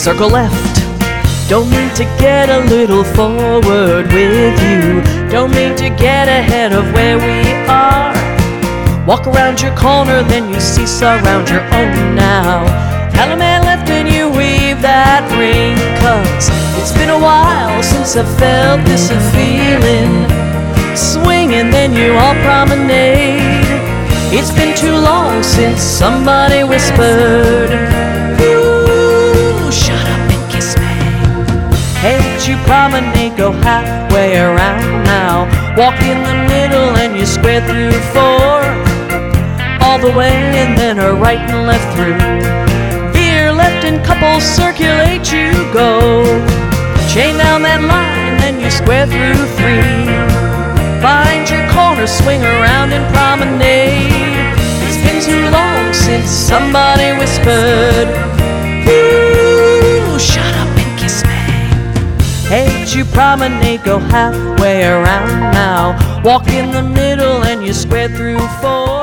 circle left. Don't mean to get a little forward with you. Don't mean to get ahead of where we are. Walk around your corner, then you cease around your own now. Calumet left and you weave that ring, 'cause it's been a while since I felt this feeling. Swing and then you all promenade. It's been too long since somebody whispered, ooh, shut up and kiss me. Hey, would you promenade, go halfway around now. Walk in the middle and you square through four. All the way and then a right and left through. Veer left and couples circulate, you go. Chain down that line, then you square through three. Find your corner, swing around and promenade. It's been too long since somebody whispered, ooh, shut up and kiss me. Hey, would you promenade, go halfway around now. Walk in the middle and you square through four.